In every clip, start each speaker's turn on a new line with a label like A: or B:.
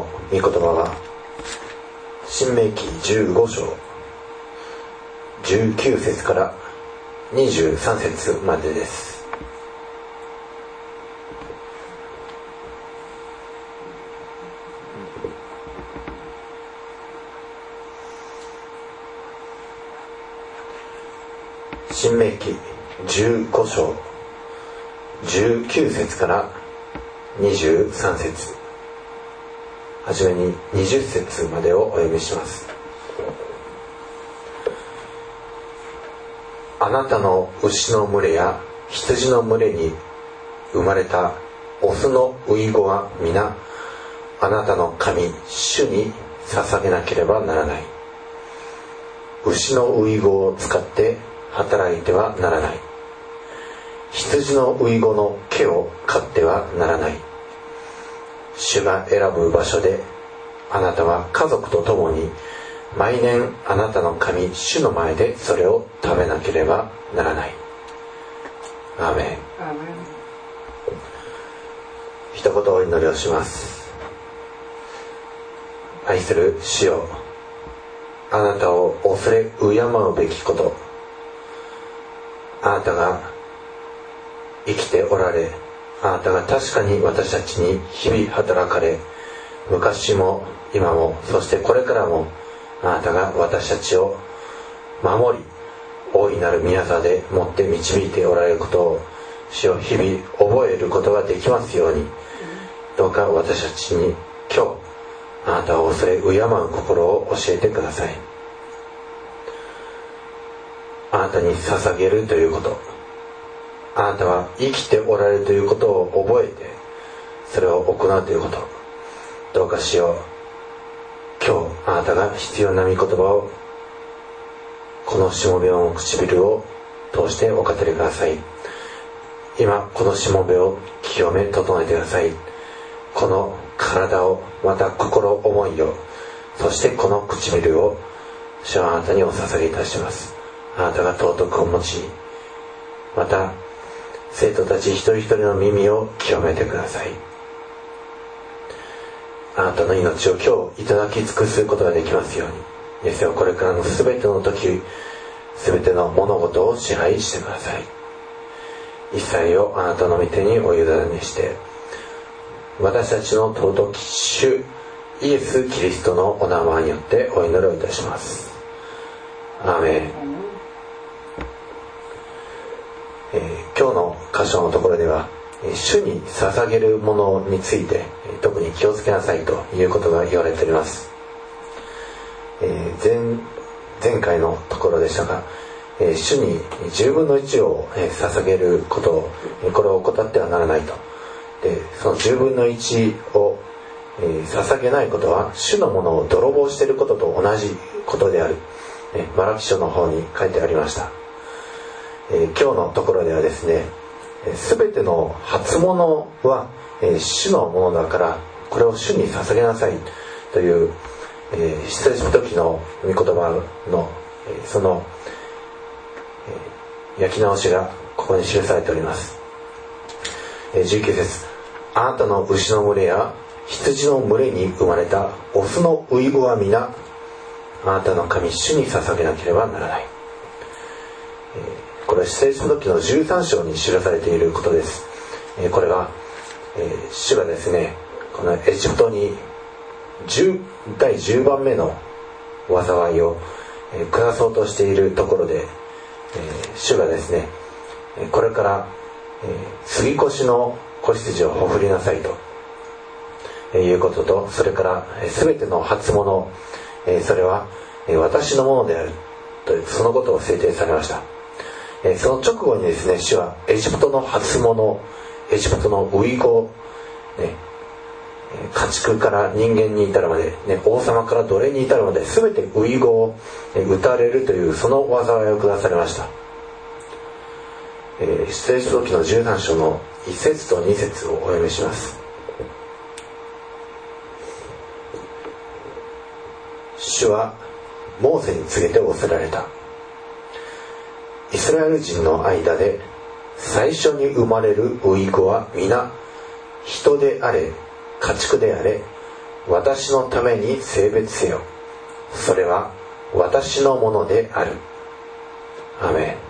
A: の御言葉は申命記15章19節から23節までです。申命記15章19節から23節、はじめに20節までをお読みします。あなたの牛の群れや羊の群れに生まれたオスの初子は皆あなたの神主に捧げなければならない。牛の初子を使って働いてはならない。羊の初子の毛を刈ってはならない。主が選ぶ場所であなたは家族と共に毎年あなたの神主の前でそれを食べなければならない。アーメン。一言お祈りをします。愛する主よ、あなたを恐れ敬うべきこと、あなたが生きておられ、あなたが確かに私たちに日々働かれ、昔も今もそしてこれからもあなたが私たちを守り、大いなる宮座でもって導いておられることを主よ、日々覚えることができますように、どうか私たちに今日あなたを恐れ敬う心を教えてください。あなたに捧げるということ、あなたは生きておられるということを覚えてそれを行うということ、どうかしよう、今日あなたが必要な御言葉をこのしもべの唇を通してお語りください。今このしもべを清め整えてください。この体を、また心思いを、そしてこの唇を主はあなたにお捧げいたします。あなたが尊くお持ち、また生徒たち一人一人の耳を清めてください。あなたの命を今日いただき尽くすことができますように、イエスよ、これからのすべての時、すべての物事を支配してください。一切をあなたの御手にお委ねして、私たちの尊き主イエス・キリストのお名前によってお祈りをいたします。アーメン。今日の箇所のところでは、主に捧げるものについて特に気をつけなさいということが言われております。前回のところでしたが、主に10分の1を捧げることを、これを怠ってはならないと。で、その10分の1を捧げないことは主のものを泥棒していることと同じことである。マラキ書の方に書いてありました。今日のところではですね、すべての初物は主のものだからこれを主に捧げなさいという出エジプト記の御言葉のその焼き直しがここに記されております。19節、あなたの牛の群れや羊の群れに生まれたオスの初子は皆あなたの神主に捧げなければならない。これは出エジプト記の13章に記されていることです。これは主がですね、このエジプトに第10番目の災いを下そうとしているところで、主がですね、これから杉越の子羊をほふりなさいということと、それから全ての初物、それは私のものであるというそのことを制定されました。その直後にですね、主はエジプトの初物、エジプトの初子、家畜から人間に至るまで、王様から奴隷に至るまで全て初子を打たれるというその災いを下されました。出エジプト記の13章の1節と2節をお読みします。主はモーセに告げて仰せられた。イスラエル人の間で最初に生まれる初子は皆人であれ家畜であれ私のために性別せよ。それは私のものである。アーメ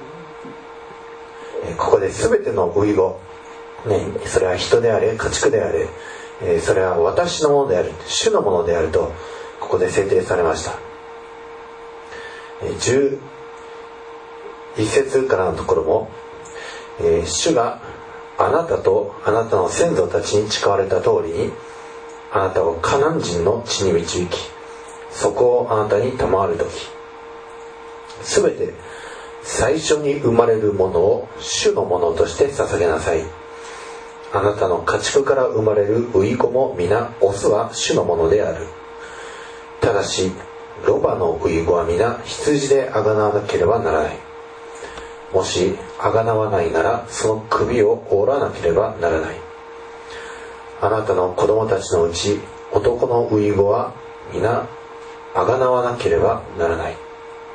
A: ン。ここで全ての遺語、それは人であれ家畜であれ、それは私のものである、主のものであるとここで制定されました。11節からのところも、主があなたとあなたの先祖たちに誓われた通りにあなたをカナン人の地に導き、そこをあなたに賜るとき、すべて最初に生まれるものを主のものとして捧げなさい。あなたの家畜から生まれる遺子も皆オスは主のものである。ただしロバの遺子は皆羊であがなわなければならない。もしあがなわないならその首を折らなければならない。あなたの子供たちのうち男の遺子は皆あがなわなければならない。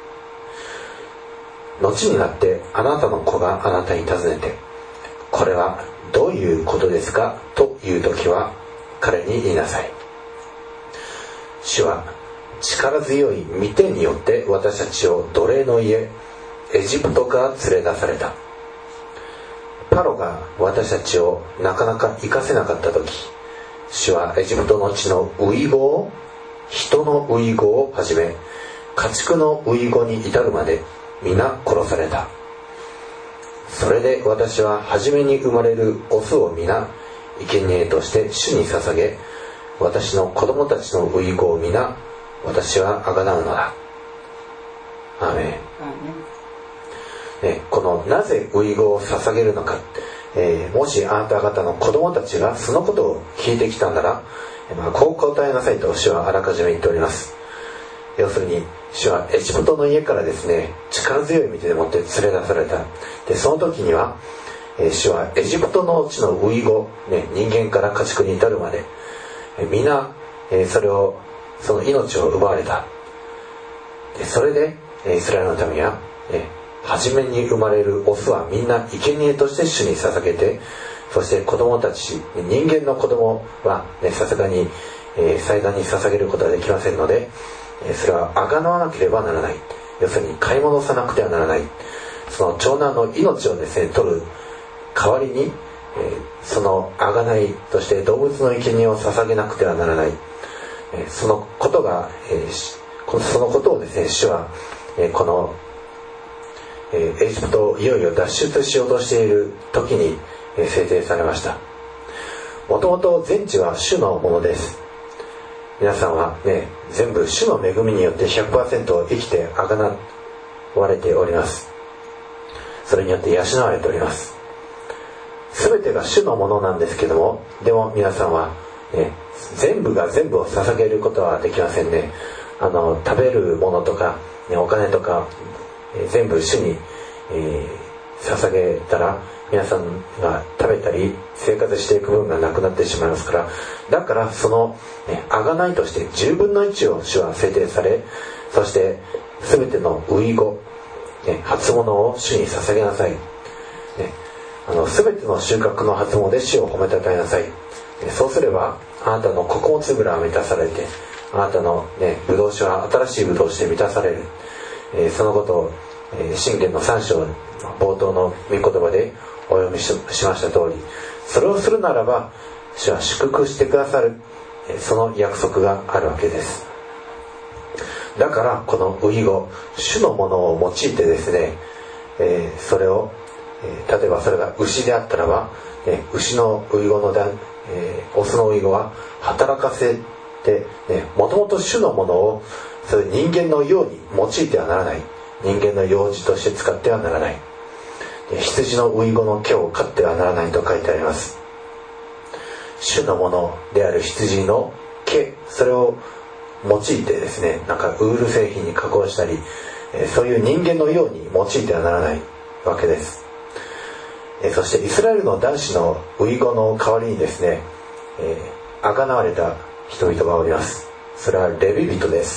A: 後になってあなたの子があなたに尋ねて、これはどういうことですかというときは彼に言いなさい。主は力強い御手によって私たちを奴隷の家エジプトから連れ出された。パロが私たちをなかなか生かせなかったとき、主はエジプトの地の遺子を、人の遺子をはじめ家畜の遺子に至るまで皆殺された。それで私は初めに生まれるオスを皆生贄として主に捧げ、私の子供たちの遺子を皆私はあがなうのだ。アーメン。このなぜ遺子を捧げるのか、もしあなた方の子供たちがそのことを聞いてきたなら、こう答えなさいと主はあらかじめ言っております。要するに主はエジプトの家からですね、力強い御手でもって連れ出された。でその時には、主はエジプトの地の遺子、人間から家畜に至るまで、皆、その命を奪われた。でそれでイスラエルの民は、初めに生まれるオスはみんな生贄として主に捧げて、そして子供たち、人間の子供はさすがに祭壇に捧げることはできませんので、それはあがなわなければならない。要するに買い戻さなくてはならない。その長男の命をですね取る代わりに、そのあがないとして動物の生贄を捧げなくてはならない。そのことをですね、主はこのエジプトをいよいよ脱出しようとしている時に制定されました。もともと全地は主のものです。皆さんは全部主の恵みによって 100% 生きてあがなわれております。それによって養われております。全てが主のものなんですけども、でも皆さんは、全部が全部を捧げることはできませんね。食べるものとか、お金とか、全部主に、捧げたら皆さんが食べたり生活していく分がなくなってしまいますから、だからそのあがないとして10分の1を主は制定され、そして全ての遺子、初物を主に捧げなさい。全ての収穫の初物で主を褒めたたえなさい。そうすればあなたの穀物蔵は満たされて、あなたのブドウ酒は新しいブドウ酒で満たされる。そのことを箴言の3章冒頭の御言葉でお読みしました通り、それをするならば主は祝福してくださる、その約束があるわけです。だからこの遺子、主のものを用いてですね、それを、例えばそれが牛であったらば、牛の遺子のオスの遺子は働かせて、もともと主のものをそういう人間のように用いてはならない。人間の幼児として使ってはならない。羊の遺子の毛を飼ってはならないと書いてあります。主のものである羊の毛、それを用いてですね、なんかウール製品に加工したり、そういう人間のように用いてはならないわけです。そしてイスラエルの男子の遺子の代わりにですね、あがなわれた人々がおります。それはレビ人です。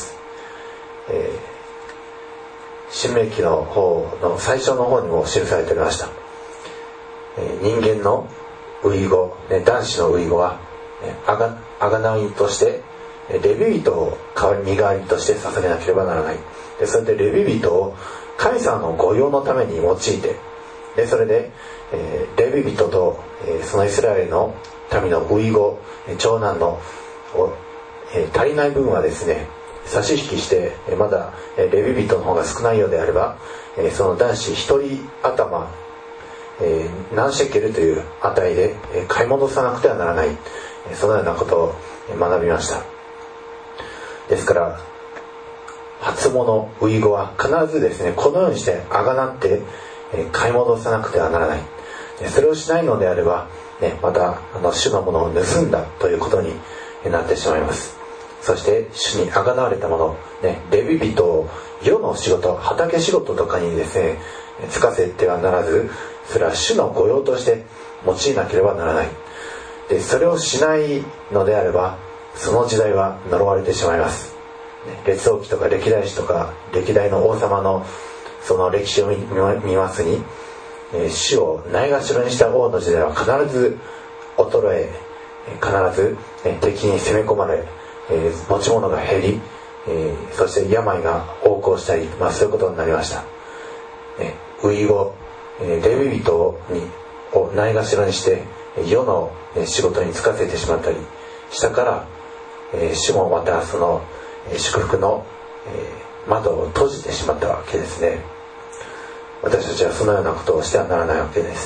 A: 申命記の方の最初の方にも記されておりました。人間の遺子、男子の遺子はあがないとしてレビ人を身代わりとして捧げなければならない。でそれでレビ人を神様の御用のために用いて、でそれで、レビ人と、そのイスラエルの民の遺語長男の足りない分はですね差し引きして、まだレビ人の方が少ないようであれば、その男子一人頭、何シェケルという値で買い戻さなくてはならない、そのようなことを学びました。ですから初物遺語は必ずですねこのようにしてあがなって買い戻さなくてはならない。それをしないのであれば、また主のものを盗んだということになってしまいます。そして主にあがなわれたもの、レビ人を世の仕事、畑仕事とかにですねつかせてはならず、それは主の御用として用いなければならない。でそれをしないのであれば、その時代は呪われてしまいます。列王記とか歴代史とか歴代の王様のその歴史を見ますに、主をないがしろにした王の時代は必ず衰え、必ず敵に攻め込まれ、持ち物が減り、そして病が横行したり、そういうことになりました。遺語、レビ人をないがしろにして世の仕事に就かせてしまったりしたから、主もまたその祝福の窓を閉じてしまったわけですね。私たちはそのようなことをしてはならないわけです。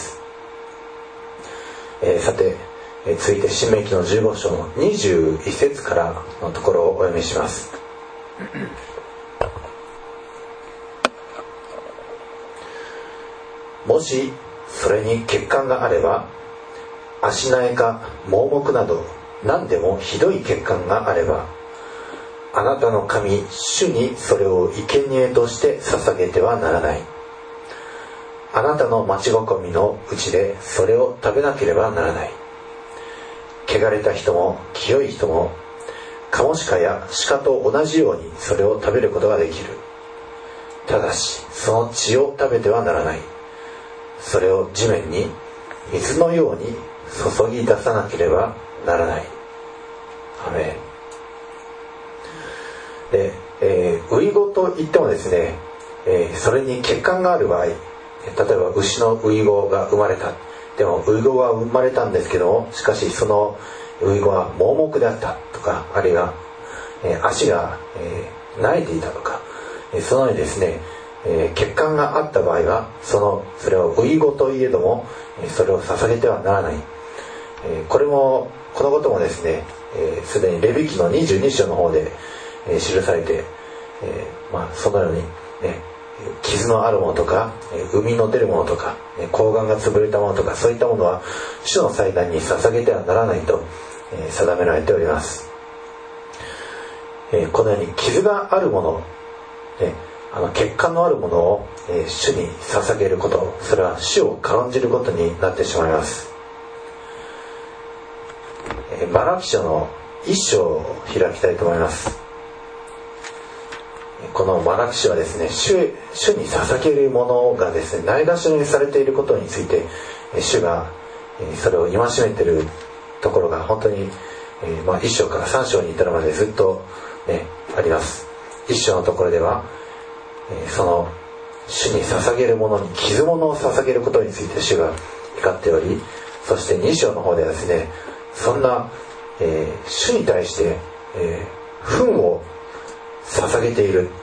A: さて、続いて申命記の15章の21節からのところをお読みします。もしそれに欠陥があれば、足苗か盲目など何でもひどい欠陥があれば、あなたの神主にそれを生贄として捧げてはならない。あなたの町囲みのうちでそれを食べなければならない。汚れた人も清い人もカモシカや鹿と同じようにそれを食べることができる。ただしその血を食べてはならない。それを地面に水のように注ぎ出さなければならない。アメン。で、遺語といってもですね、それに欠陥がある場合、例えば牛の遺語が生まれた。でも遺語は生まれたんですけども、しかしその遺語は盲目であったとか、あるいは、足が、萎えていたとか、そのようにですね、欠陥があった場合はそれを遺語といえどもそれを捧げてはならない。このこともですね、すでにレビ記の22章の方で、記されて、そのように、傷のあるものとか膿の出るものとか睾丸が潰れたものとか、そういったものは主の祭壇に捧げてはならないと、定められております。このように傷があるもの、欠陥のあるものを、主に捧げること、それは主を軽んじることになってしまいます。マラキ書の1章を開きたいと思います。このマラキ書はですね、主に捧げるものがですね、ないがしろにされていることについて、主がそれを戒めているところが本当に、1章から3章に至るまでずっと、あります。1章のところでは、その主に捧げるものに傷物を捧げることについて主が怒っており、そして2章の方ではですね、そんな、主に対して、糞を捧げている、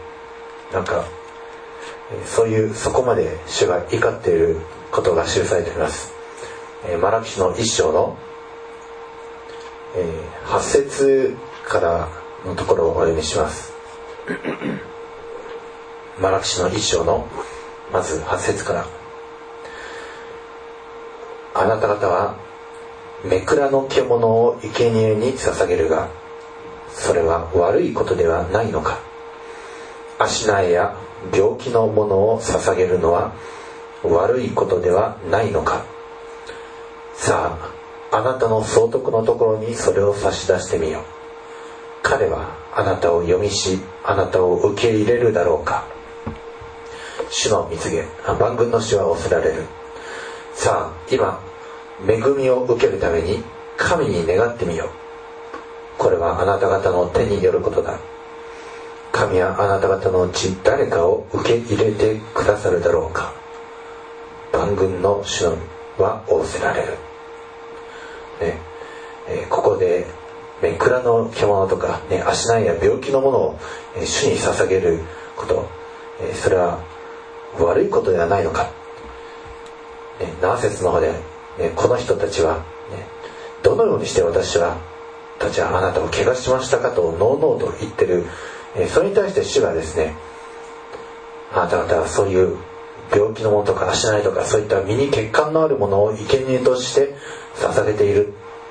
A: そこまで主が怒っていることが記されています。マラキ書の1章の、8節からのところをお読みします。マラキ書の1章のまず8節から。あなた方はめくらの獣を生贄に捧げるが、それは悪いことではないのか。足苗や病気のものを捧げるのは悪いことではないのか。さあ、あなたの総督のところにそれを差し出してみよ。彼はあなたを読みし、あなたを受け入れるだろうか。主の御告げ、万軍の主は仰せられる。さあ、今恵みを受けるために神に願ってみよう。これはあなた方の手によることだ。神はあなた方のうち誰かを受け入れてくださるだろうか。万軍の主は仰せられる、ここで、蔵の獣とか、足ないや病気のものを、主に捧げること、それは悪いことではないのか。7節の方で、この人たちは、どのようにして私たちはあなたを怪我しましたかとのうのうと言ってる、それに対して主がですね、あなた方はそういう病気のものとか足ないとかそういった身に血管のあるものを生贄として捧げている、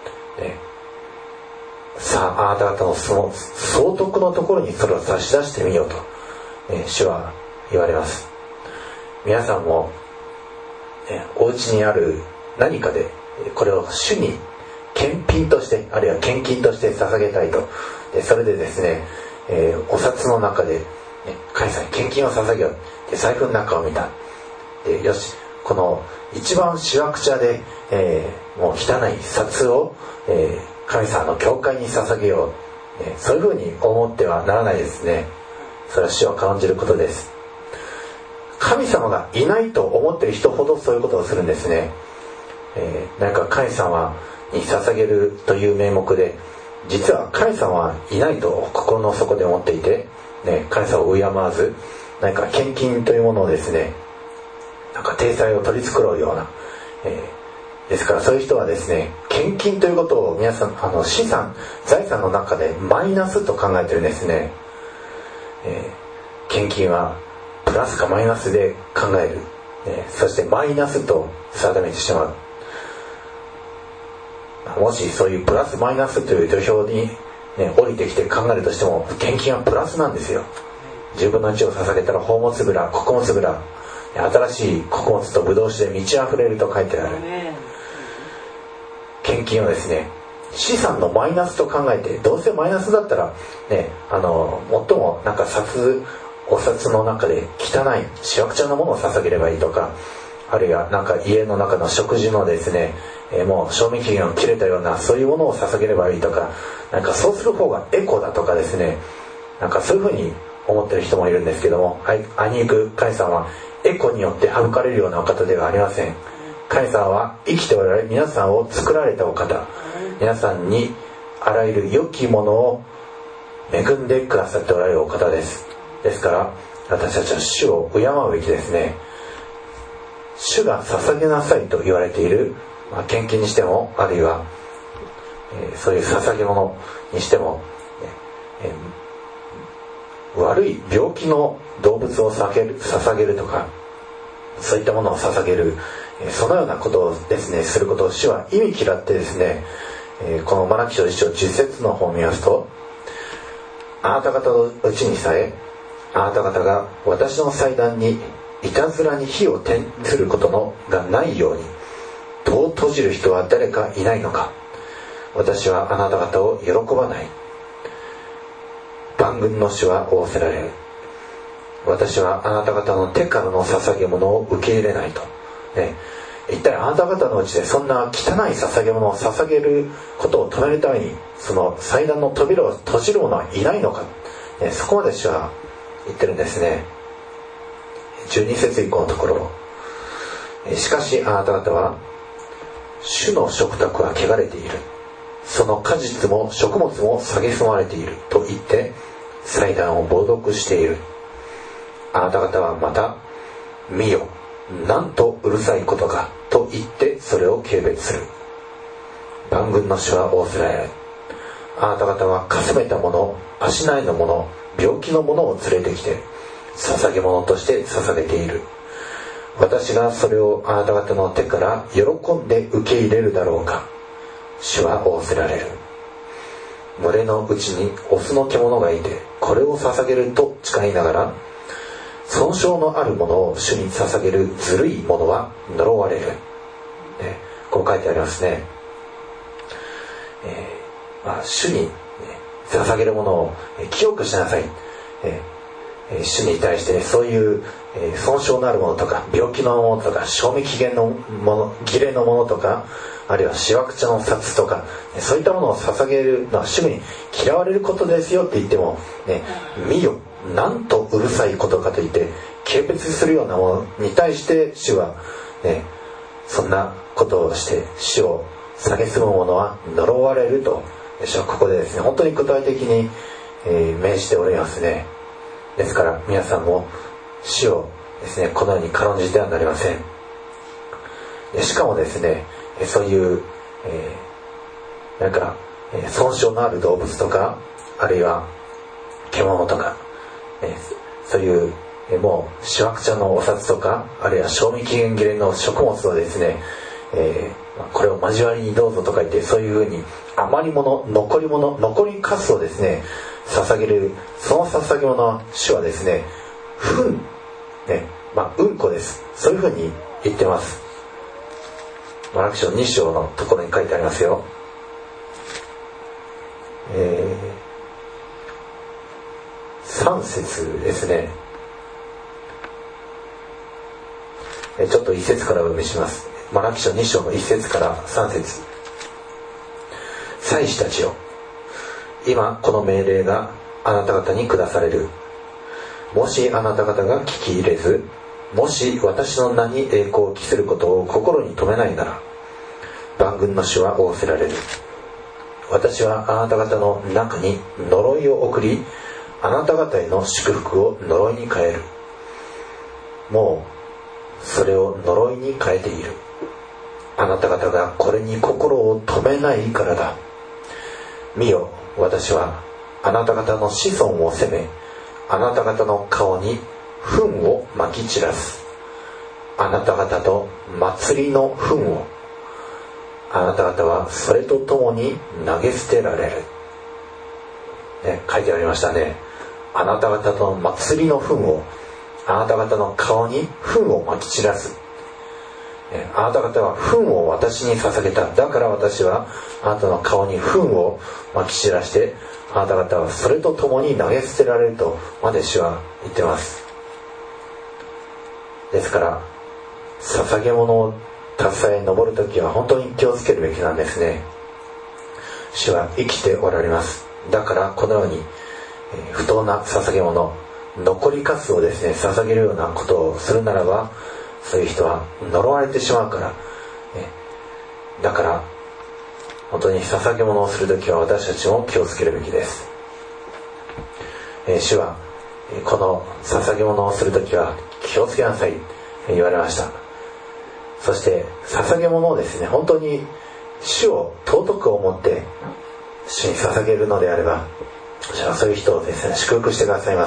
A: さああなた方のその総督のところにそれを差し出してみようと、主は言われます。皆さんも、お家にある何かでこれを主に献品としてあるいは献金として捧げたいと、それでですね、お札の中で、神様に献金を捧げようって財布の中を見た。でよし、この一番しわくちゃで、もう汚い札を、神様の教会に捧げよう、そういうふうに思ってはならないですね。それは主は感じることです。神様がいないと思っている人ほどそういうことをするんですね。なんか神様に捧げるという名目で実は神様はいないと心の底で思っていて、神様を敬わずなんか献金というものをですね、なんか体裁を取り繕うような、ですからそういう人はですね、献金ということを皆さん資産財産の中でマイナスと考えてるんですね。献金はプラスかマイナスで考える、そしてマイナスと定めてしまう。もしそういうプラスマイナスという土俵に、降りてきて考えるとしても献金はプラスなんですよ。10分の1を捧げたら宝物蔵穀物蔵、新しい穀物とブドウ酒で満ち溢れると書いてある。献金をですね、資産のマイナスと考えて、どうせマイナスだったらね、最もなんかお札の中で汚いしわくちゃなものを捧げればいいとか、あるいはなんか家の中の食事のですね、もう賞味期限を切れたようなそういうものを捧げればいいとか、なんかそうする方がエコだとかですね、なんかそういうふうに思ってる人もいるんですけども、あにゆく神様はエコによって省かれるようなお方ではありません。神様は生きておられる皆さんを作られたお方、皆さんにあらゆる良きものを恵んでくださっておられるお方です。ですから私たちは主を敬うべきですね。主が捧げなさいと言われている、献金にしてもあるいは、そういう捧げ物にしても、悪い病気の動物を捧げるとかそういったものを捧げる、そのようなことをですねすることを主は忌み嫌ってですね、このマラキ書1章10節の方を見ますと、あなた方のうちにさえあなた方が私の祭壇にいたずらに火を転ずることがないように戸を閉じる人は誰かいないのか。私はあなた方を喜ばない。万軍の主は仰せられる。私はあなた方の手からの捧げ物を受け入れないと、一体あなた方のうちでそんな汚い捧げ物を捧げることを止めるためにその祭壇の扉を閉じる者はいないのか、そこまで主は言ってるんですね。12節以降のところ、しかしあなた方は主の食卓は汚れている、その果実も食物も蔑まれていると言って祭壇を冒涜している。あなた方はまた見よ、なんとうるさいことかと言ってそれを軽蔑する。万軍の主は仰せられる。あなた方はかすめたもの、足ないのもの、病気のものを連れてきて捧げ物として捧げている。私がそれをあなた方の手から喜んで受け入れるだろうか。主は仰せられる。群れのうちにオスの獣がいてこれを捧げると誓いながら損傷のあるものを主に捧げるずるい者は呪われる、こう書いてありますね。主に、捧げるものを清くしなさい、 主に対してそういう損傷のあるものとか病気のものとか賞味期限のもの儀礼のものとかあるいはしわくちゃの札とかそういったものを捧げるのは主に嫌われることですよって言っても、ね、見よなんとうるさいことかと言って軽蔑するようなものに対して主は、ね、そんなことをして主を蔑む者は呪われると主はここでですね本当に具体的に、命じておりますね。ですから皆さんも主をですねこのように軽んじてはなりません。しかもですねそういう、損傷のある動物とかあるいは獣とか、そういうもうしわくちゃのお札とかあるいは賞味期限切れの食物をですね、これを交わりにどうぞとか言ってそういうふうに余り物残りかすをですね捧げるその捧げ物は主はですね糞ねうんこです。そういうふうに言ってます。マラキ書2章のところに書いてありますよ。3節ですね。ちょっと1節からお読みします。マラキ書2章の1節から3節。祭司たちよ、今この命令があなた方に下される。もしあなた方が聞き入れず、もし私の名に栄光を期することを心に留めないなら、万軍の主は仰せられる。私はあなた方の中に呪いを送り、あなた方への祝福を呪いに変える。もうそれを呪いに変えている。あなた方がこれに心を留めないからだ。見よ、私はあなた方の子孫を責め、あなた方の顔に糞をまき散らす。あなた方と祭りの糞を、あなた方はそれとともに投げ捨てられる、ね、書いてありましたね。あなた方と祭りの糞を、あなた方の顔に糞をまき散らす。あなた方は糞を私に捧げた。だから私はあなたの顔に糞をまき散らして、あなた方はそれとともに投げ捨てられるとまで主は言ってます。ですから捧げ物を携え登るときは本当に気をつけるべきなんですね。主は生きておられます。だからこのように不当な捧げ物、残りかすをですね捧げるようなことをするならば、そういう人は呪われてしまうから、だから本当に捧げ物をするときは私たちも気をつけるべきです。主はこの捧げ物をするときは気をつけなさい言われました。そして捧げ物をですね本当に主を尊く思って主に捧げるのであれば、主はそういう人をですね祝福してくださいます。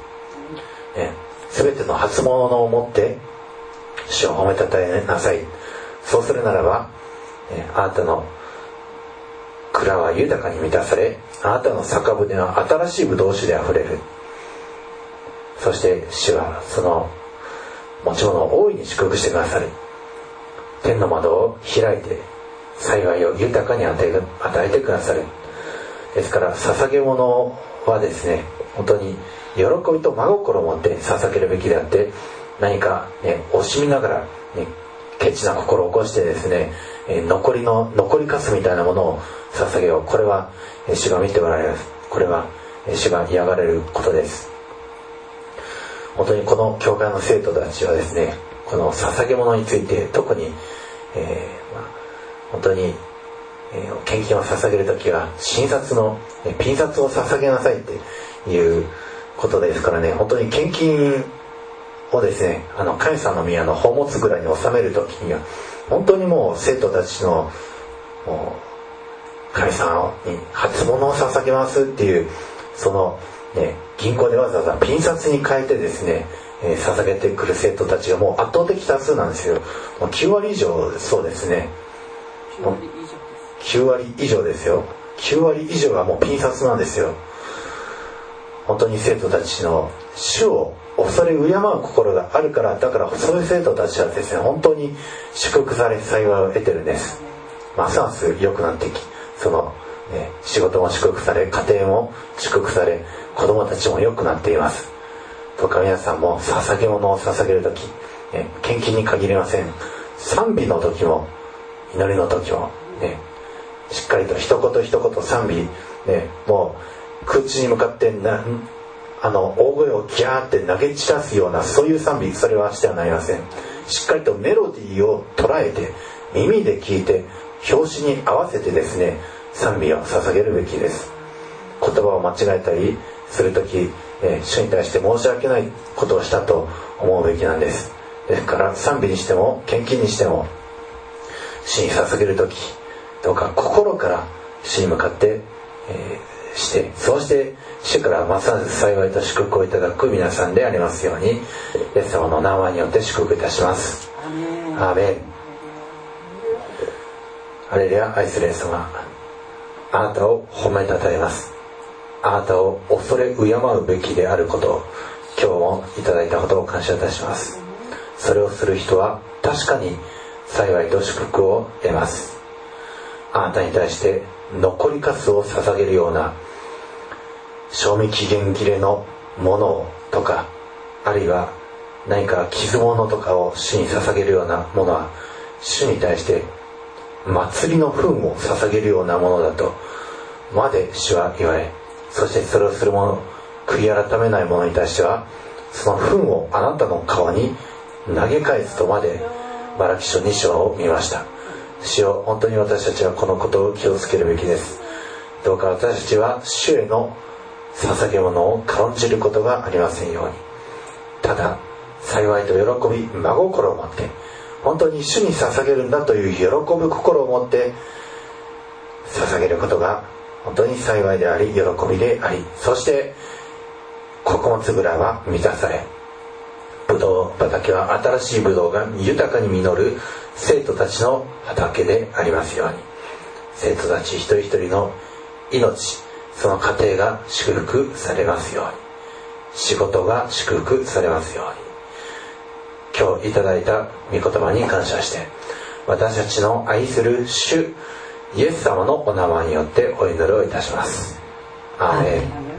A: すべての初物を持って主を褒めたたえなさい。そうするならば、あなたの蔵は豊かに満たされ、あなたの酒舟は新しいブドウ酒であふれる。そして主はその持ち物を大いに祝福してくださる。天の窓を開いて幸いを豊かに与えてくださる。ですから捧げ物はですね本当に喜びと真心を持って捧げるべきであって、何かね惜しみながら、ね、ケチな心を起こしてですね、残りかすみたいなものを捧げよう。これは主が見ておられます。これは主が嫌がられることです。本当にこの教会の生徒たちはですね、この捧げ物について特に、本当に、献金を捧げるときは新札のピン札を捧げなさいっていうことですからね、本当に献金をですね神様の宮の宝物蔵に収めるときには本当にもう生徒たちの神様に初物を捧げますっていうその、ね、銀行でわざわざピン札に変えてですね、捧げてくる生徒たちがもう圧倒的多数なんですよ。もう9割以上そうですね。9割以上ですよ。9割以上がもうピン札なんですよ。本当に生徒たちの主を恐れ敬う心があるから、だからそういう生徒たちはですね本当に祝福され幸いを得てるんです。ますます良くなってき、その、仕事も祝福され、家庭も祝福され、子供たちも良くなっています。 どうか皆さんも捧げ物を捧げる時、献金に限りません。賛美の時も祈りの時も、しっかりと一言一言賛美、もう空中に向かって大声をギャーって投げ散らすようなそういう賛美、それはしてはなりません。しっかりとメロディーを捉えて耳で聞いて拍子に合わせてですね、賛美を捧げるべきです。言葉を間違えたりするとき、主に対して申し訳ないことをしたと思うべきなんです。ですから賛美にしても献金にしても、主に捧げるとき、どうか心から主に向かって、して、そうして主からますます幸いと祝福をいただく皆さんでありますように、イエス様の名前によって祝福いたします。アーメン。ハレルヤ。愛するイエス様、あなたを褒めたたえます。あなたを恐れ敬うべきであることを今日もいただいたことを感謝いたします。それをする人は確かに幸いと祝福を得ます。あなたに対して残りかすを捧げるような賞味期限切れのものとか、あるいは何か傷物とかを主に捧げるようなものは、主に対して祭りの糞を捧げるようなものだとまで主は言われ、そしてそれをする者、悔い改めない者に対してはその糞をあなたの顔に投げ返すとまでマラキ書2章を見ました。主よ、本当に私たちはこのことを気をつけるべきです。どうか私たちは主への捧げ物を軽んじることがありませんように、ただ幸いと喜び真心を持って、本当に主に捧げるんだという喜ぶ心を持って捧げることが本当に幸いであり喜びであり、そして穀物蔵は満たされ、ブドウ畑は新しいブドウが豊かに実る生徒たちの畑でありますように、生徒たち一人一人の命、その家庭が祝福されますように、仕事が祝福されますように、今日いただいた御言葉に感謝して、私たちの愛する主イエス様のお名前によってお祈りをいたします。アーメン。